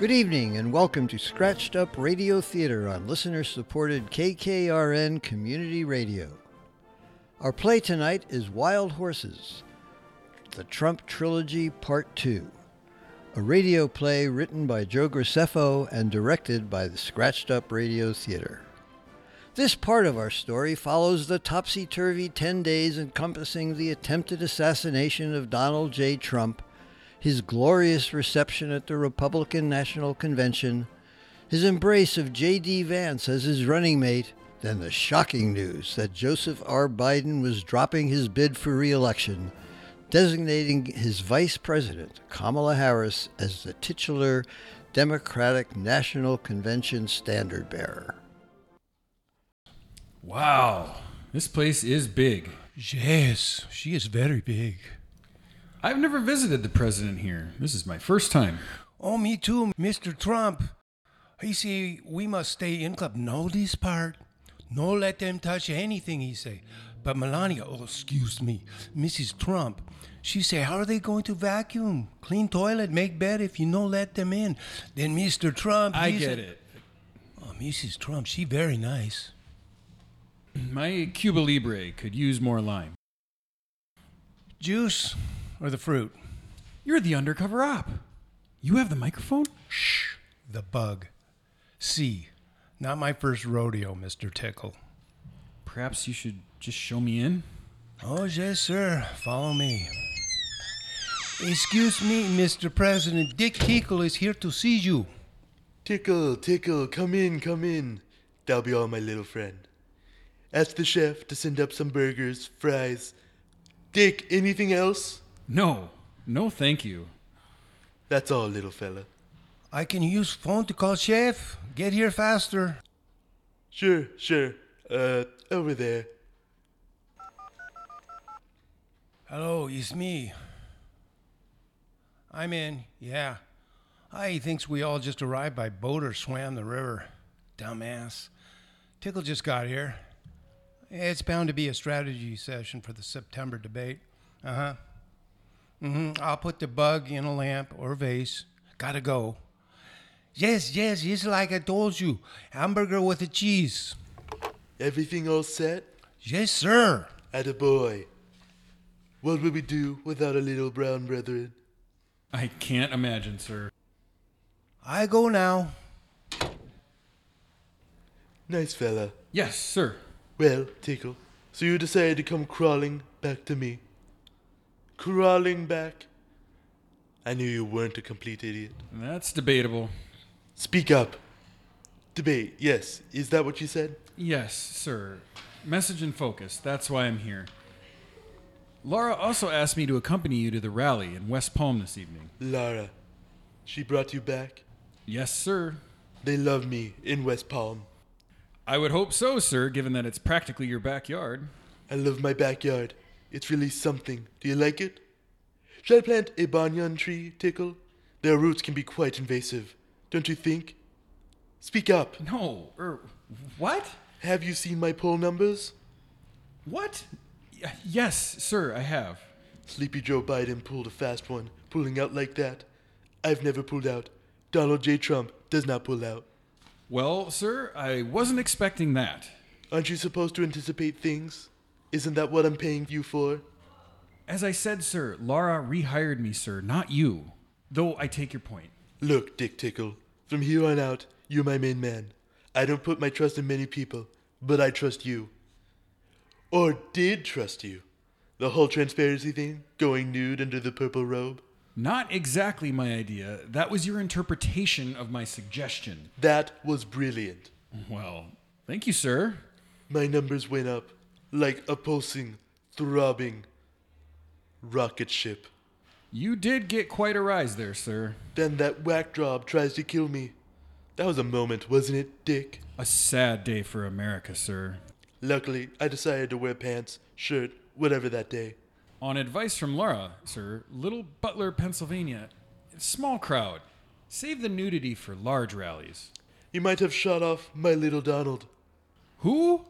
Good evening and welcome to Scratched Up Radio Theater on listener-supported KKRN Community Radio. Our play tonight is Wild Horses, the Trump Trilogy Part 2, a radio play written by Joe Graceffo and directed by the Scratched Up Radio Theater. This part of our story follows the topsy-turvy 10 days encompassing the attempted assassination of Donald J. Trump, his glorious reception at the Republican National Convention, his embrace of J.D. Vance as his running mate, then the shocking news that Joseph R. Biden was dropping his bid for re-election, designating his vice president, Kamala Harris, as the titular Democratic National Convention standard bearer. Wow, this place is big. Yes, she is very big. I've never visited the president here. This is my first time. Oh, me too, Mr. Trump. He say we must stay in club. Know this part. No let them touch anything, he say. But Melania, oh, excuse me, Mrs. Trump, she say, how are they going to vacuum? Clean toilet, make bed if you no let them in. Then Mr. Trump, I get it. Oh, Mrs. Trump, she very nice. My Cuba Libre could use more lime. Juice or the fruit? You're the undercover op. You have the microphone? Shh, the bug. C, not my first rodeo, Mr. Tickle. Perhaps you should just show me in? Oh, yes, sir. Follow me. Excuse me, Mr. President. Dick Tickle is here to see you. Tickle, come in. That'll be all, my little friend. Ask the chef to send up some burgers, fries. Dick, anything else? No, thank you. That's all, little fella. I can use phone to call chef. Get here faster. Sure. Over there. Hello, it's me. I'm in, yeah. He thinks we all just arrived by boat or swam the river. Dumbass. Tickle just got here. It's bound to be a strategy session for the September debate. I'll put the bug in a lamp or vase. Gotta go. Yes, it's like I told you. Hamburger with a cheese. Everything all set? Yes, sir. Attaboy. What would we do without a little brown brethren? I can't imagine, sir. I go now. Nice fella. Yes, sir. Well, Tickle, so you decided to come crawling back to me. Crawling back? I knew you weren't a complete idiot. That's debatable. Speak up. Debate, yes. Is that what you said? Yes, sir. Message and focus. That's why I'm here. Laura also asked me to accompany you to the rally in West Palm this evening. Lara. She brought you back? Yes, sir. They love me in West Palm. I would hope so, sir, given that it's practically your backyard. I love my backyard. It's really something. Do you like it? Should I plant a banyan tree, Tickle? Their roots can be quite invasive, don't you think? Speak up. No, what? Have you seen my poll numbers? What? Yes, sir, I have. Sleepy Joe Biden pulled a fast one, pulling out like that. I've never pulled out. Donald J. Trump does not pull out. Well, sir, I wasn't expecting that. Aren't you supposed to anticipate things? Isn't that what I'm paying you for? As I said, sir, Laura rehired me, sir, not you. Though I take your point. Look, Dick Tickle, from here on out, you're my main man. I don't put my trust in many people, but I trust you. Or did trust you. The whole transparency thing, going nude under the purple robe. Not exactly my idea. That was your interpretation of my suggestion. That was brilliant. Well, thank you, sir. My numbers went up, like a pulsing, throbbing rocket ship. You did get quite a rise there, sir. Then that whack job tries to kill me. That was a moment, wasn't it, Dick? A sad day for America, sir. Luckily, I decided to wear pants, shirt, whatever that day. On advice from Laura, sir, Little Butler, Pennsylvania, small crowd. Save the nudity for large rallies. You might have shot off my little Donald. Who?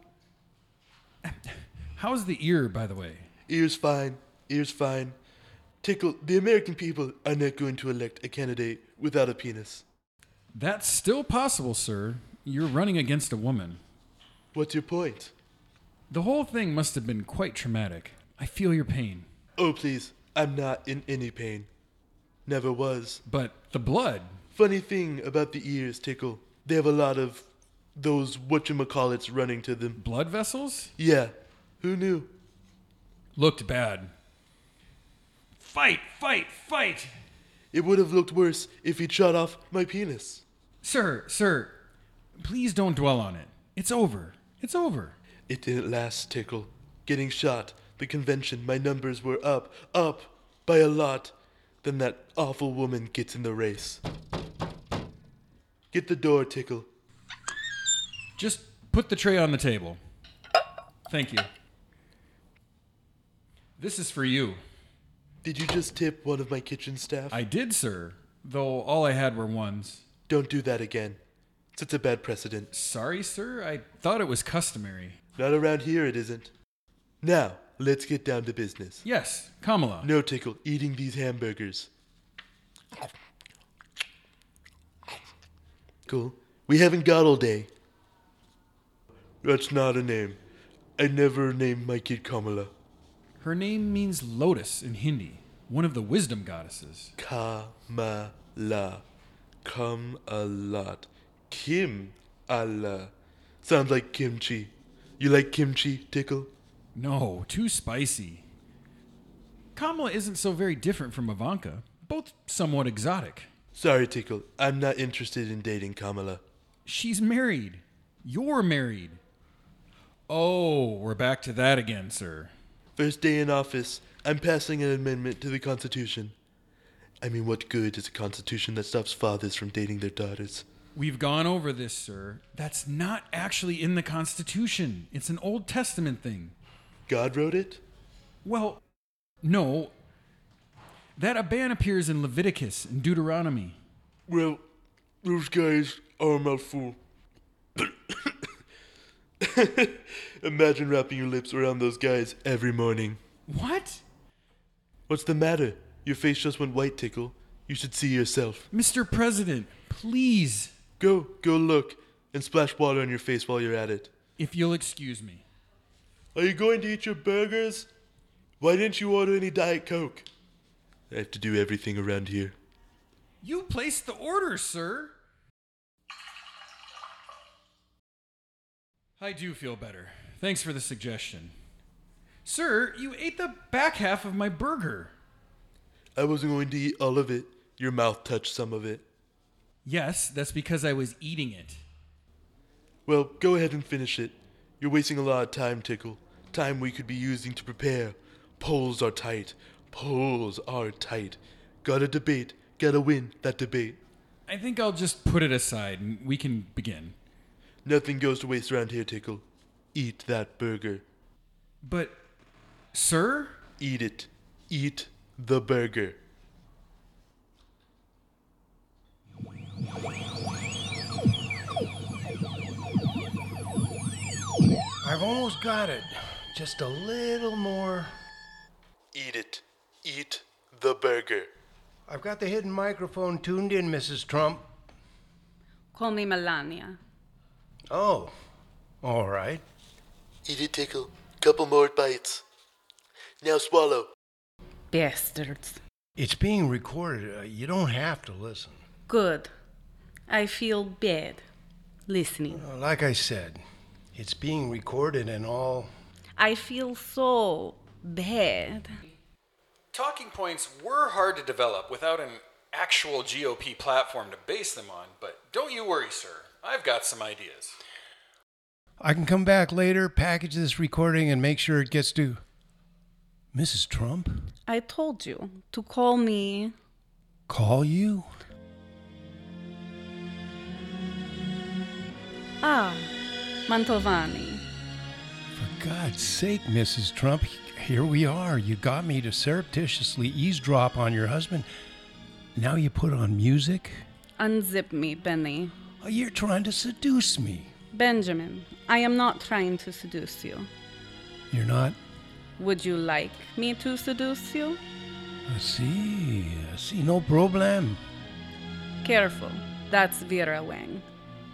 How's the ear, by the way? Ear's fine. Tickle, the American people are not going to elect a candidate without a penis. That's still possible, sir. You're running against a woman. What's your point? The whole thing must have been quite traumatic. I feel your pain. Oh, please. I'm not in any pain. Never was. But the blood. Funny thing about the ears, Tickle. They have a lot of those whatchamacallits running to them. Blood vessels? Yeah. Who knew? Looked bad. Fight! Fight! Fight! It would have looked worse if he'd shot off my penis. Sir, please don't dwell on it. It's over. It's over. It didn't last, Tickle. Getting shot, the convention, my numbers were up by a lot. Then that awful woman gets in the race. Get the door, Tickle. Just put the tray on the table. Thank you. This is for you. Did you just tip one of my kitchen staff? I did, sir, though all I had were ones. Don't do that again. It's a bad precedent. Sorry, sir. I thought it was customary. Not around here, it isn't. Now, let's get down to business. Yes, Kamala. No, Tickle, eating these hamburgers. Cool. We haven't got all day. That's not a name. I never named my kid Kamala. Her name means lotus in Hindi, one of the wisdom goddesses. Kamala. Come a lot. Kim Allah. Sounds like kimchi. You like kimchi, Tickle? No, too spicy. Kamala isn't so very different from Ivanka, both somewhat exotic. Sorry, Tickle. I'm not interested in dating Kamala. She's married. You're married. Oh, we're back to that again, sir. First day in office, I'm passing an amendment to the Constitution. I mean, what good is a Constitution that stops fathers from dating their daughters? We've gone over this, sir. That's not actually in the Constitution. It's an Old Testament thing. God wrote it? Well, no. That a ban appears in Leviticus and Deuteronomy. Well, those guys are a mouthful. Imagine wrapping your lips around those guys every morning. What? What's the matter? Your face just went white, Tickle. You should see yourself. Mr. President, please. Go look, and splash water on your face while you're at it. If you'll excuse me. Are you going to eat your burgers? Why didn't you order any Diet Coke? I have to do everything around here. You placed the order, sir. I do feel better. Thanks for the suggestion. Sir, you ate the back half of my burger. I wasn't going to eat all of it. Your mouth touched some of it. Yes, that's because I was eating it. Well, go ahead and finish it. You're wasting a lot of time, Tickle. Time we could be using to prepare. Polls are tight. Polls are tight. Gotta debate. Gotta win that debate. I think I'll just put it aside and we can begin. Nothing goes to waste around here, Tickle. Eat that burger. But, sir? Eat it. Eat the burger. I've almost got it. Just a little more. Eat it. Eat the burger. I've got the hidden microphone tuned in, Mrs. Trump. Call me Melania. Oh, all right. Eat it, Tickle. Couple more bites. Now swallow. Bastards. It's being recorded. You don't have to listen. Good. I feel bad listening. Like I said, it's being recorded and all. I feel so bad. Talking points were hard to develop without an actual GOP platform to base them on, but don't you worry, sir. I've got some ideas. I can come back later, package this recording, and make sure it gets to Mrs. Trump. I told you to call me. Call you? Ah, Mantovani. For God's sake, Mrs. Trump, here we are. You got me to surreptitiously eavesdrop on your husband. Now you put on music? Unzip me, Benny. Oh, you're trying to seduce me. Benjamin, I am not trying to seduce you. You're not? Would you like me to seduce you? I see, no problem. Careful. That's Vera Wang.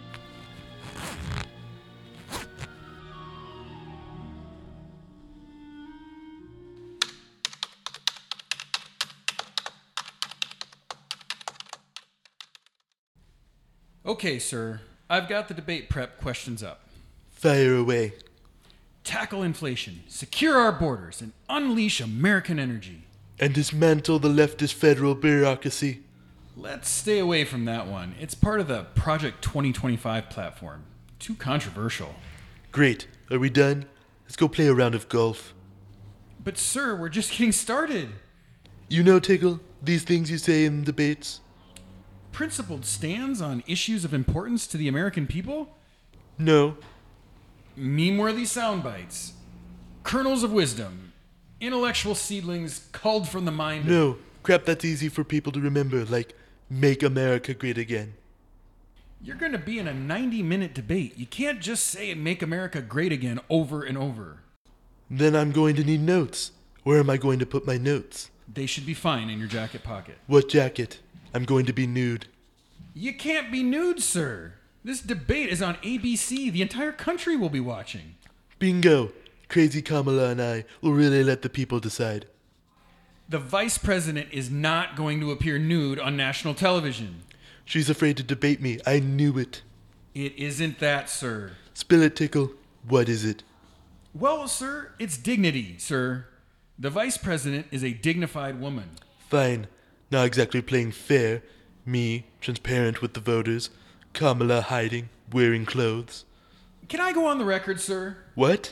Okay, sir. I've got the debate prep questions up. Fire away. Tackle inflation, secure our borders, and unleash American energy. And dismantle the leftist federal bureaucracy. Let's stay away from that one. It's part of the Project 2025 platform. Too controversial. Great. Are we done? Let's go play a round of golf. But sir, we're just getting started. You know, Tickle, these things you say in debates? Principled stands on issues of importance to the American people? No. Meme-worthy sound bites. Kernels of wisdom. Intellectual seedlings culled from the mind of... No. Crap that's easy for people to remember, like, make America great again. You're going to be in a 90-minute debate. You can't just say make America great again over and over. Then I'm going to need notes. Where am I going to put my notes? They should be fine in your jacket pocket. What jacket? I'm going to be nude. You can't be nude, sir. This debate is on ABC. The entire country will be watching. Bingo. Crazy Kamala and I will really let the people decide. The vice president is not going to appear nude on national television. She's afraid to debate me. I knew it. It isn't that, sir. Spill it, Tickle. What is it? Well, sir, it's dignity, sir. The vice president is a dignified woman. Fine. Not exactly playing fair. Me, transparent with the voters. Kamala hiding, wearing clothes. Can I go on the record, sir? What?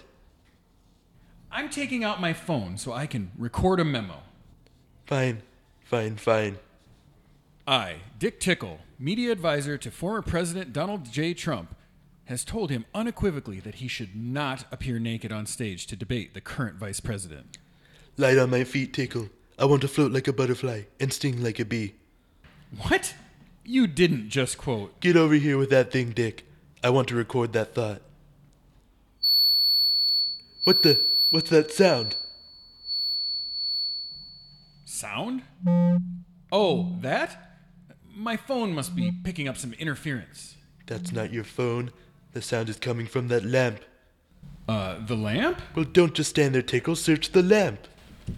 I'm taking out my phone so I can record a memo. Fine. Fine. I, Dick Tickle, media advisor to former President Donald J. Trump, has told him unequivocally that he should not appear naked on stage to debate the current vice president. Light on my feet, Tickle. I want to float like a butterfly and sting like a bee. What? You didn't just quote. Get over here with that thing, Dick. I want to record that thought. What's that sound? Sound? Oh, that? My phone must be picking up some interference. That's not your phone. The sound is coming from that lamp. The lamp? Well, don't just stand there, Tickle. Search the lamp.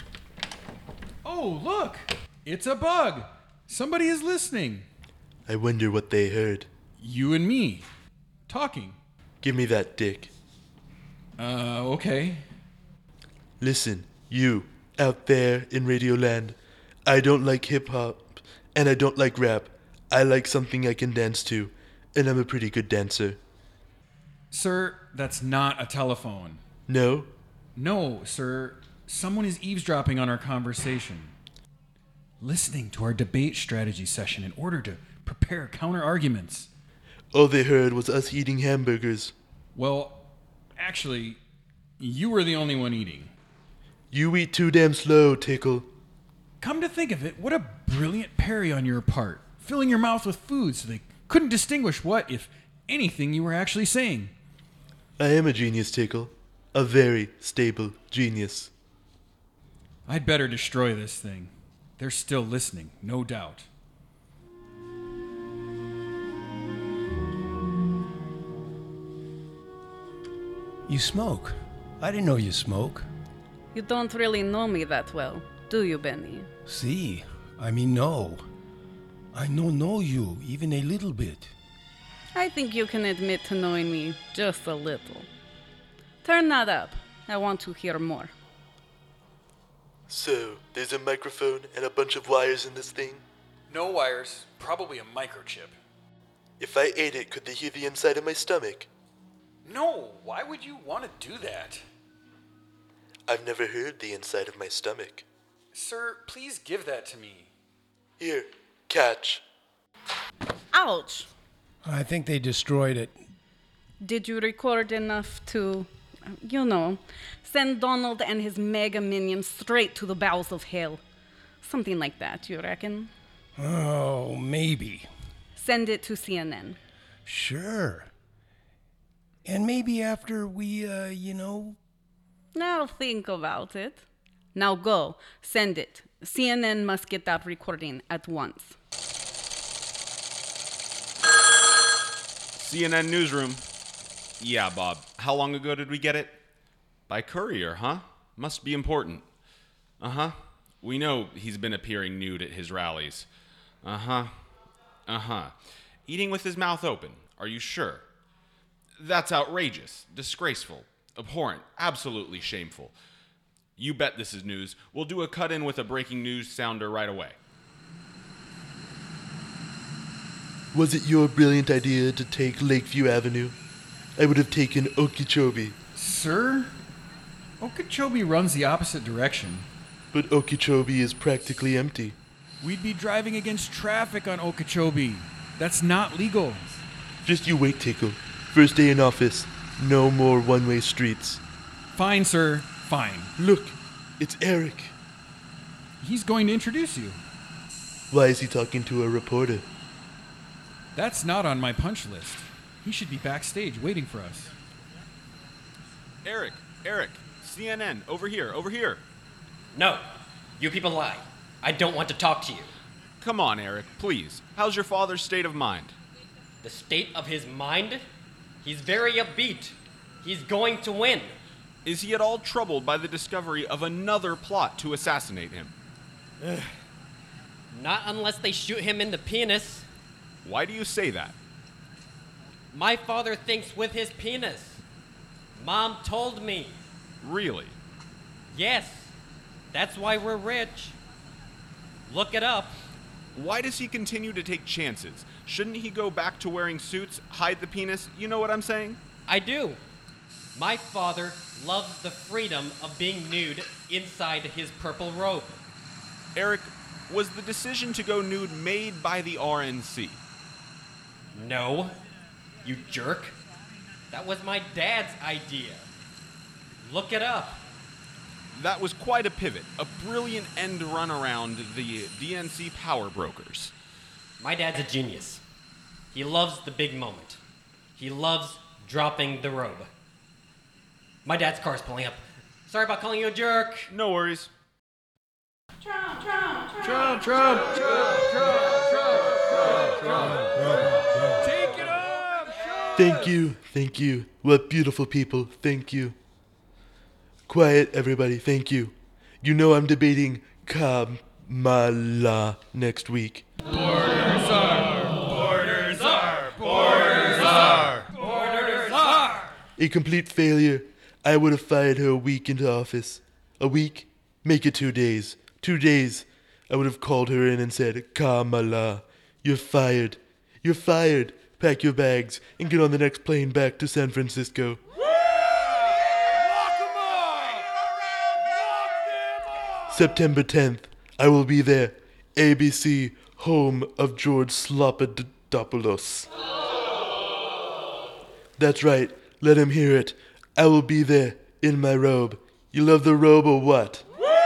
Oh, look! It's a bug! Somebody is listening. I wonder what they heard. You and me. Talking. Give me that, Dick. Okay. Listen, you, out there in Radioland. I don't like hip-hop, and I don't like rap. I like something I can dance to, and I'm a pretty good dancer. Sir, that's not a telephone. No? No, sir. Someone is eavesdropping on our conversation. Listening to our debate strategy session in order to prepare counter-arguments. All they heard was us eating hamburgers. Well, actually, you were the only one eating. You eat too damn slow, Tickle. Come to think of it, what a brilliant parry on your part, filling your mouth with food so they couldn't distinguish what, if anything, you were actually saying. I am a genius, Tickle. A very stable genius. I'd better destroy this thing. They're still listening, no doubt. You smoke. I didn't know you smoke. You don't really know me that well, do you, Benny? See, I mean no. I don't know you even a little bit. I think you can admit to knowing me just a little. Turn that up. I want to hear more. So, there's a microphone and a bunch of wires in this thing? No wires, probably a microchip. If I ate it, could they hear the inside of my stomach? No, why would you want to do that? I've never heard the inside of my stomach. Sir, please give that to me. Here, catch. Ouch! I think they destroyed it. Did you record enough to, send Donald and his mega minions straight to the bowels of hell? Something like that, you reckon? Oh, maybe. Send it to CNN. Sure. And maybe after we, Now think about it. Now go. Send it. CNN must get that recording at once. CNN Newsroom. Yeah, Bob. How long ago did we get it? By courier, huh? Must be important. Uh-huh. We know he's been appearing nude at his rallies. Uh-huh. Uh-huh. Eating with his mouth open. Are you sure? That's outrageous, disgraceful, abhorrent, absolutely shameful. You bet this is news. We'll do a cut-in with a breaking news sounder right away. Was it your brilliant idea to take Lakeview Avenue? I would have taken Okeechobee. Sir? Okeechobee runs the opposite direction. But Okeechobee is practically empty. We'd be driving against traffic on Okeechobee. That's not legal. Just you wait, Tickle. First day in office. No more one-way streets. Fine, sir. Fine. Look, it's Eric. He's going to introduce you. Why is he talking to a reporter? That's not on my punch list. He should be backstage waiting for us. Eric, CNN, over here. No, you people lie. I don't want to talk to you. Come on, Eric, please. How's your father's state of mind? The state of his mind? He's very upbeat. He's going to win. Is he at all troubled by the discovery of another plot to assassinate him? Not unless they shoot him in the penis. Why do you say that? My father thinks with his penis. Mom told me. Really? Yes. That's why we're rich. Look it up. Why does he continue to take chances? Shouldn't he go back to wearing suits, hide the penis? You know what I'm saying? I do. My father loves the freedom of being nude inside his purple robe. Eric, was the decision to go nude made by the RNC? No, you jerk. That was my dad's idea. Look it up. That was quite a pivot, a brilliant end run around the DNC power brokers. My dad's a genius. He loves the big moment. He loves dropping the robe. My dad's car's pulling up. Sorry about calling you a jerk. No worries. Trump. Take it up! Thank you. What beautiful people, thank you. Quiet, everybody, thank you. You know I'm debating Kamala next week. Borders are! A complete failure. I would have fired her a week into office. A week? Make it 2 days. 2 days. I would have called her in and said, Kamala, you're fired. You're fired. Pack your bags and get on the next plane back to San Francisco. September 10th, I will be there. ABC, home of George Slopadopoulos. That's right, let him hear it. I will be there, in my robe. You love the robe or what?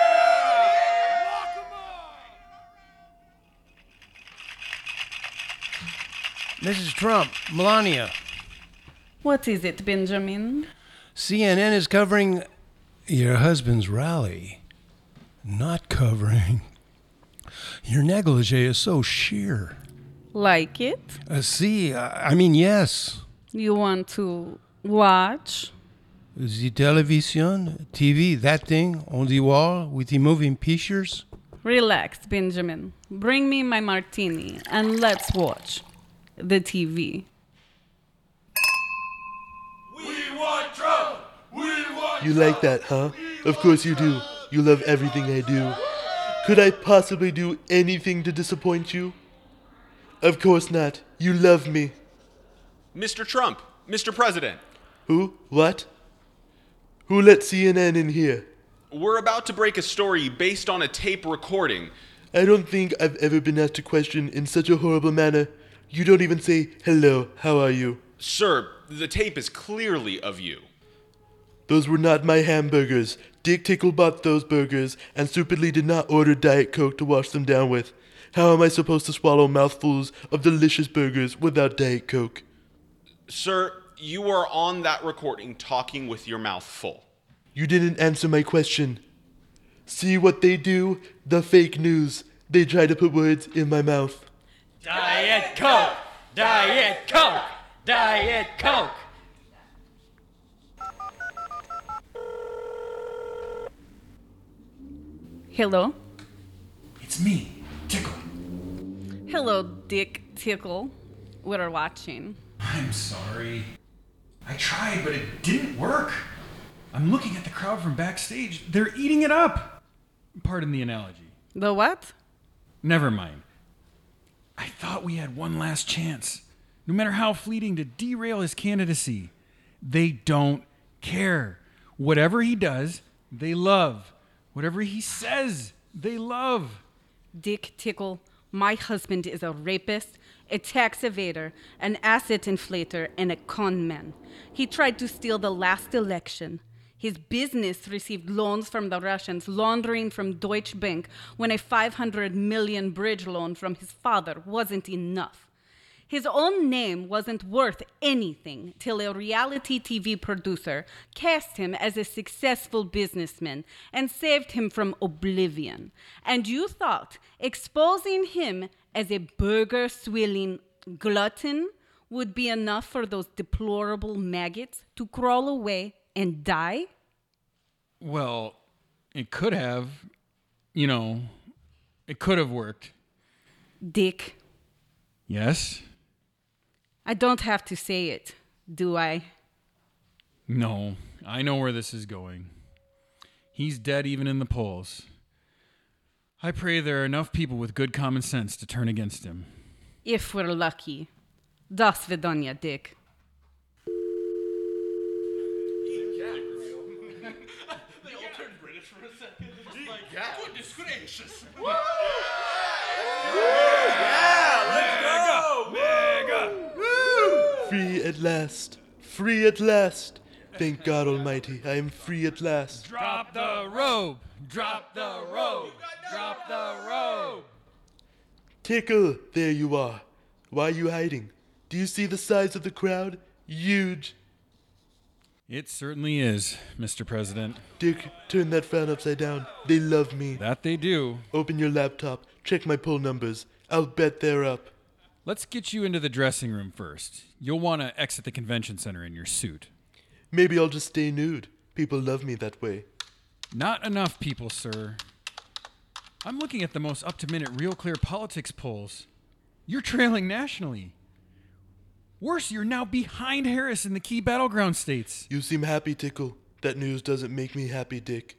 Mrs. Trump, Melania, What is it, Benjamin? CNN is covering your husband's rally. Not covering. Your negligee is so sheer. Like it? I mean, yes. You want to watch? The television, TV, that thing on the wall with the moving pictures. Relax, Benjamin. Bring me my martini and let's watch the TV. You like that, huh? Of course you do. You love everything I do. Could I possibly do anything to disappoint you? Of course not. You love me. Mr. Trump, Mr. President, Who? What? Who let CNN in here? we're about to break a story based on a tape recording. I don't think I've ever been asked a question in such a horrible manner. You don't even say, hello, how are you? Sir, the tape is clearly of you. Those were not my hamburgers. Dick Tickle bought those burgers and stupidly did not order Diet Coke to wash them down with. How am I supposed to swallow mouthfuls of delicious burgers without Diet Coke? Sir, you were on that recording talking with your mouth full. You didn't answer my question. See what they do? The fake news. They try to put words in my mouth. Diet Coke! Diet Coke! Diet Coke. Hello? It's me, Tickle. Hello, Dick Tickle. We're watching. I'm sorry. I tried, but it didn't work. I'm looking at the crowd from backstage. They're eating it up. Pardon the analogy. The what? Never mind. I thought we had one last chance, no matter how fleeting, to derail his candidacy. They don't care. Whatever he does, they love. Whatever he says, they love. Dick Tickle, my husband is a rapist, a tax evader, an asset inflator, and a con man. He tried to steal the last election. His business received loans from the Russians, laundering from Deutsche Bank when a 500 million bridge loan from his father wasn't enough. His own name wasn't worth anything till a reality TV producer cast him as a successful businessman and saved him from oblivion. And you thought exposing him as a burger-swilling glutton would be enough for those deplorable maggots to crawl away and die? Well, it could have. It could have worked. Dick, Yes? I don't have to say it, do I? No, I know where this is going. He's dead even in the polls. I pray there are enough people with good common sense to turn against him. If we're lucky. Das Vidanya, Dick. Free at last. Free at last. Thank God Almighty, I am free at last. Drop the robe! Drop the robe! Drop the robe! Tickle, there you are. Why are you hiding? Do you see the size of the crowd? Huge. It certainly is, Mr. President. Dick, turn that frown upside down. They love me. That they do. Open your laptop. Check my poll numbers. I'll bet they're up. Let's get you into the dressing room first. You'll want to exit the convention center in your suit. Maybe I'll just stay nude. People love me that way. Not enough people, sir. I'm looking at the most up-to-minute Real Clear Politics polls. You're trailing nationally. Worse, you're now behind Harris in the key battleground states. You seem happy, Tickle. That news doesn't make me happy, Dick.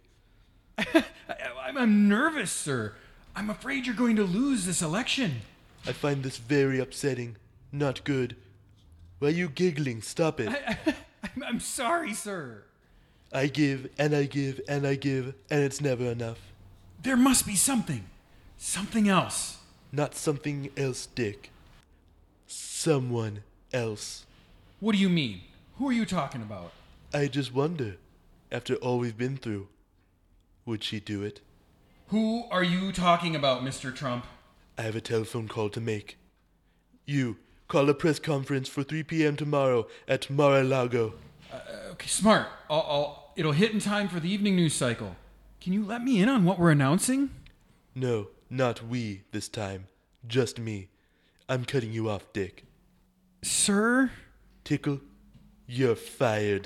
I'm nervous, sir. I'm afraid you're going to lose this election. I find this very upsetting. Not good. Why are you giggling? Stop it. I'm sorry, sir. I give, and I give, and I give, and it's never enough. There must be something. Something else. Not something else, Dick. Someone else. What do you mean? Who are you talking about? I just wonder, after all we've been through, would she do it? Who are you talking about, Mr. Trump? I have a telephone call to make. You, call a press conference for 3 p.m. tomorrow at Mar-a-Lago. Okay, smart. It'll hit in time for the evening news cycle. Can you let me in on what we're announcing? No, not we this time. Just me. I'm cutting you off, Dick. Sir? Tickle, you're fired.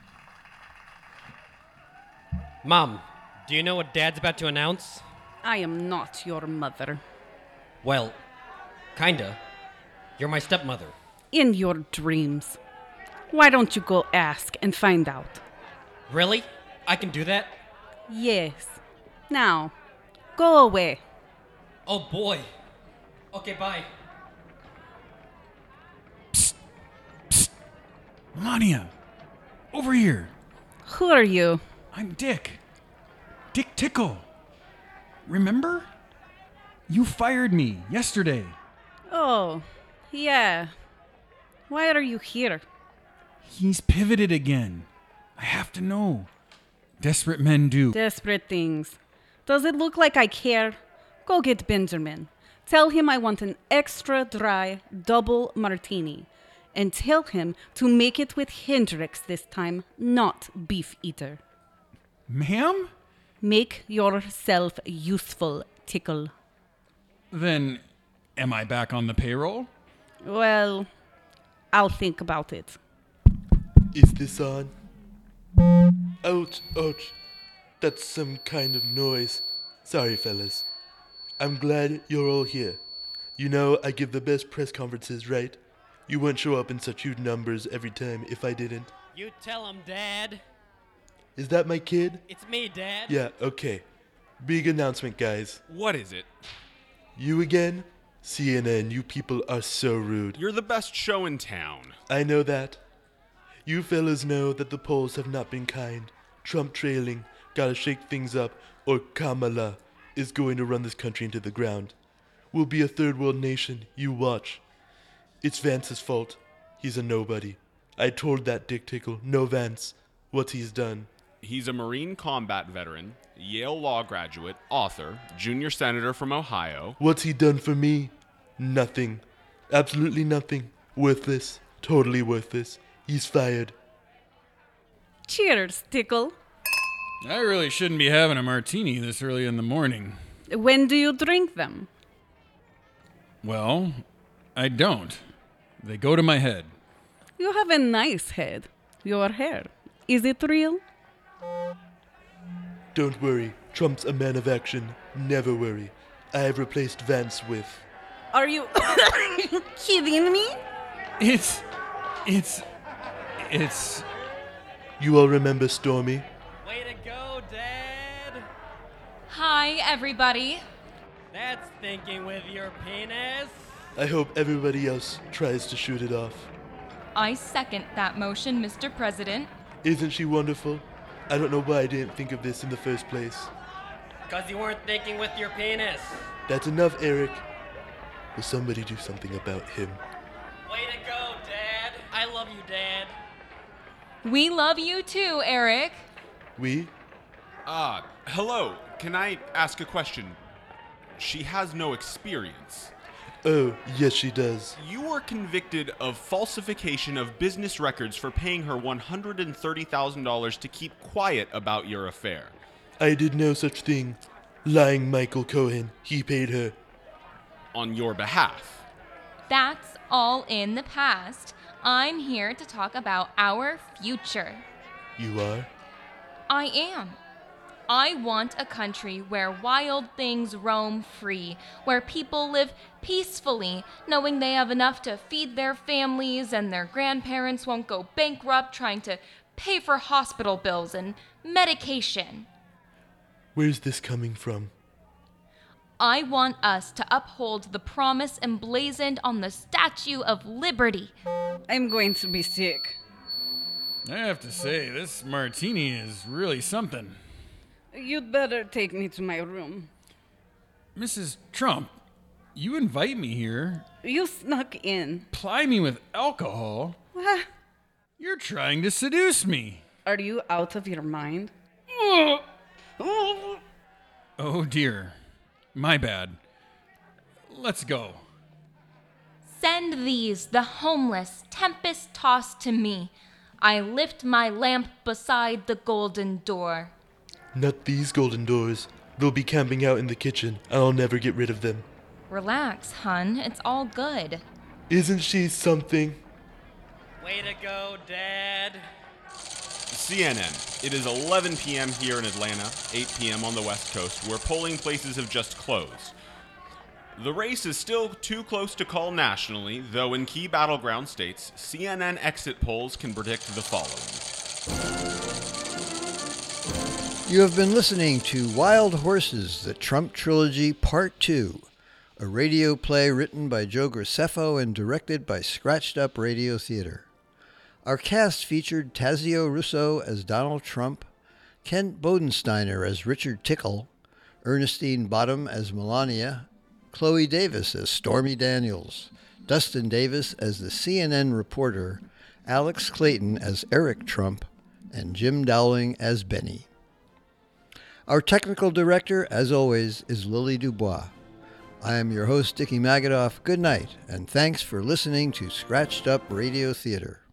Mom, do you know what Dad's about to announce? I am not your mother. Well, kinda. You're my stepmother. In your dreams. Why don't you go ask and find out? Really? I can do that? Yes. Now, go away. Oh boy. Okay, bye. Melania! Over here! Who are you? I'm Dick. Dick Tickle. Remember? You fired me yesterday. Oh, yeah. Why are you here? He's pivoted again. I have to know. Desperate men do. Desperate things. Does it look like I care? Go get Benjamin. Tell him I want an extra dry double martini. And tell him to make it with Hendrix this time, not Beef Eater. Ma'am? Make yourself useful, Tickle. Then, am I back on the payroll? Well, I'll think about it. Is this on? Ouch, ouch. That's some kind of noise. Sorry, fellas. I'm glad you're all here. You know, I give the best press conferences, right? You wouldn't show up in such huge numbers every time if I didn't. You tell him, Dad. Is that my kid? It's me, Dad. Yeah, okay. Big announcement, guys. What is it? You again? CNN, you people are so rude. You're the best show in town. I know that. You fellas know that the polls have not been kind. Trump trailing, gotta shake things up, or Kamala is going to run this country into the ground. We'll be a third world nation, you watch. It's Vance's fault. He's a nobody. I told that Dick Tickle, no Vance, what he's done. He's a Marine combat veteran, Yale law graduate, author, junior senator from Ohio. What's he done for me? Nothing. Absolutely nothing. Worthless. Totally worthless. He's fired. Cheers, Tickle. I really shouldn't be having a martini this early in the morning. When do you drink them? Well, I don't. They go to my head. You have a nice head. Your hair. Is it real? Don't worry. Trump's a man of action. Never worry. I have replaced Vance with... Are you kidding me? It's... You all remember Stormy? Way to go, Dad. Hi, everybody. That's thinking with your penis. I hope everybody else tries to shoot it off. I second that motion, Mr. President. Isn't she wonderful? I don't know why I didn't think of this in the first place. Because you weren't thinking with your penis. That's enough, Eric. Will somebody do something about him? Way to go, Dad. I love you, Dad. We love you too, Eric. We? Hello. Can I ask a question? She has no experience. Oh, yes she does. You were convicted of falsification of business records for paying her $130,000 to keep quiet about your affair. I did no such thing. Lying Michael Cohen. He paid her. On your behalf. That's all in the past. I'm here to talk about our future. You are? I am. I want a country where wild things roam free, where people live peacefully, knowing they have enough to feed their families and their grandparents won't go bankrupt trying to pay for hospital bills and medication. Where's this coming from? I want us to uphold the promise emblazoned on the Statue of Liberty. I'm going to be sick. I have to say, this martini is really something. You'd better take me to my room. Mrs. Trump, you invite me here, You snuck in. ply me with alcohol. What? You're trying to seduce me. Are you out of your mind? Oh dear. My bad. Let's go. Send these, the homeless, tempest-tossed to me. I lift my lamp beside the golden door. Not these golden doors. They'll be camping out in the kitchen, and I'll never get rid of them. Relax, hun. It's all good. Isn't she something? Way to go, Dad. CNN. It is 11 p.m. here in Atlanta, 8 p.m. on the West Coast, where polling places have just closed. The race is still too close to call nationally, though in key battleground states, CNN exit polls can predict the following. You have been listening to Wild Horses, the Trump Trilogy Part 2, a radio play written by Joe Graceffo and directed by Scratched Up Radio Theater. Our cast featured Tazio Russo as Donald Trump, Kent Bodensteiner as Richard Tickle, Ernestine Bottom as Melania, Chloe Davis as Stormy Daniels, Dustin Davis as the CNN reporter, Alex Clayton as Eric Trump, and Jim Dowling as Benny. Our technical director, as always, is Lily Dubois. I am your host, Dickie Magadoff. Good night, and thanks for listening to Scratched Up Radio Theater.